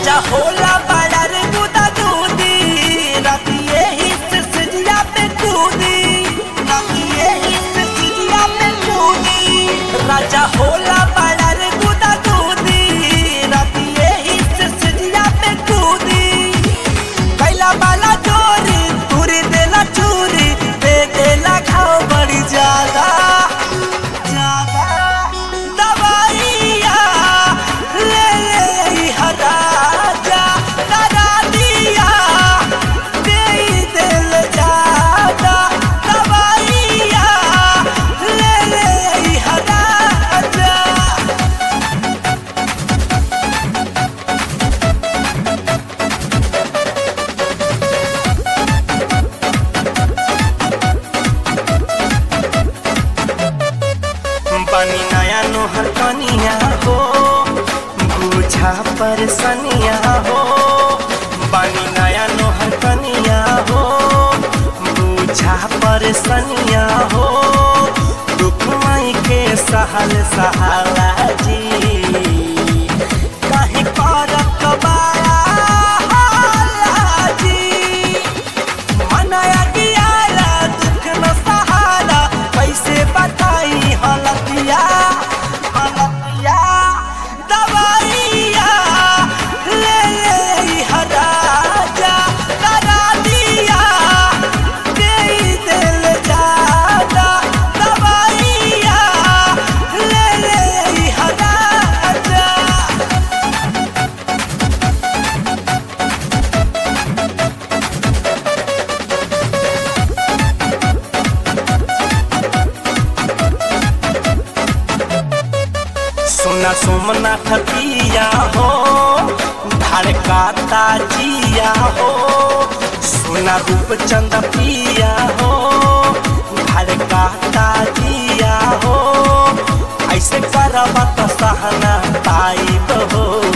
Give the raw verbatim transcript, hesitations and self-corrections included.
राजा होला बड़ा रे गुदा दूधी रातिए ही से सजिया पे कूदी रातिए ही से सजिया पे कूदी राजा होला बड़ा रे गुदा दूधी रातिए ही से सजिया पे कूदी कैला बाला चोरी तुरी देला चूरी दे देला खाओ बड़ी ज्यादा ज्यादा दवाइया ले ले हराजा करा दिया दे दिल ज्यादा दवाइया ले ले हराजा। बनी नया नोहर कनिया हो बुझा परसनिया हो बनी नया नोहर कनिया हो बुझा परसनिया हो दुख माई के सहल सहाला जी काहे करत बाया हाला जी मनाया गियाला दुख न सहाला कैसे बताई हलतिया हलतिया दवाइया ले ले हराजा करा दिया दे दिल ज्यादा दवाइया ले ले हराजा। सोना सोमनाथ पिया हो धड़काता जिया हो सोना रूपचंद पिया हो धड़काता जिया हो ऐसे करबा तो सहना पाइब हो।